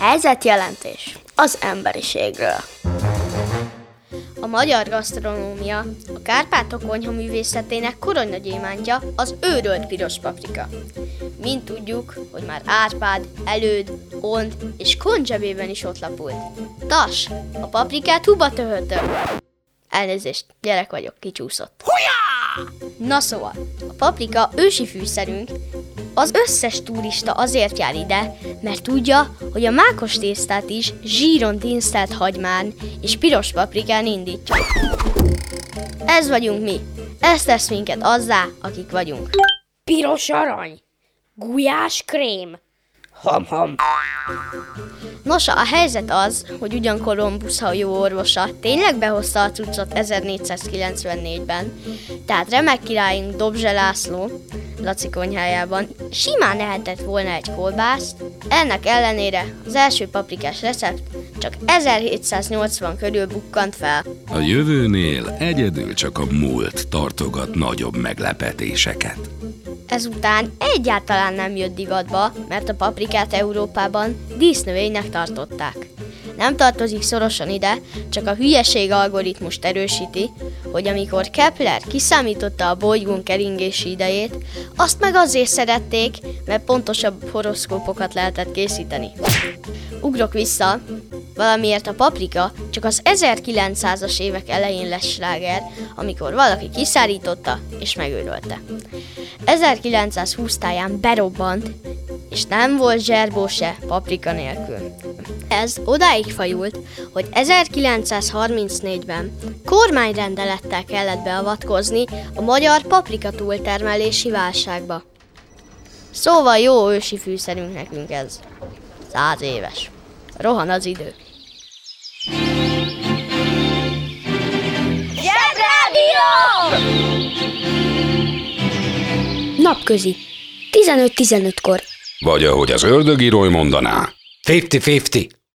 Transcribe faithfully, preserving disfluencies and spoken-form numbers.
Helyzetjelentés az emberiségről. A magyar gasztronómia, a Kárpátok konyhaművészetének koronyagyémántja az őrölt piros paprika. Mind tudjuk, hogy már Árpád, Előd, Ond és Kont zsebében is ott lapult. Tas, a paprikát huba töhötöm. Elnézést, gyerek vagyok, kicsúszott. Hujá! Na szóval, a paprika ősi fűszerünk. Az összes turista azért jár ide, mert tudja, hogy a mákos tésztát is zsíron tinsztelt hagymán és piros paprikán indítja. Ez vagyunk mi. Ez tesz minket azzá, akik vagyunk. Piros arany, gulyás krém. Ham-ham. Nos, a helyzet az, hogy ugyan Kolumbusz hajó orvosa tényleg behozta a cuccot ezernégyszázkilencvennégyben, tehát remek királyunk Dobzse László Laci konyhájában simán ehetett volna egy kolbászt, ennek ellenére az első paprikás recept csak ezerhétszáznyolcvan körül bukkant fel. A jövőnél egyedül csak a múlt tartogat nagyobb meglepetéseket. Ezután egyáltalán nem jött divatba, mert a paprikát Európában dísznövénynek tartották. Nem tartozik szorosan ide, csak a hülyeség algoritmust erősíti, hogy amikor Kepler kiszámította a bolygón keringési idejét, azt meg azért szerették, mert pontosabb horoszkópokat lehetett készíteni. Ugrok vissza, valamiért a paprika csak az ezerkilencszázas évek elején lesz sláger, amikor valaki kiszárította és megőrölte. ezerkilencszázhúsz táján berobbant, és nem volt zserbó se paprika nélkül. Ez odáig fajult, hogy ezerkilencszázharmincnégyben kormányrendelettel kellett beavatkozni a magyar paprika túltermelési válságba. Szóval jó ősi fűszerünk nekünk ez. Száz éves. Rohan az idő. Zsebrádió! Napközi. tizenöt tizenötkor. Vagy ahogy az ördögíróly mondaná. ötven ötven.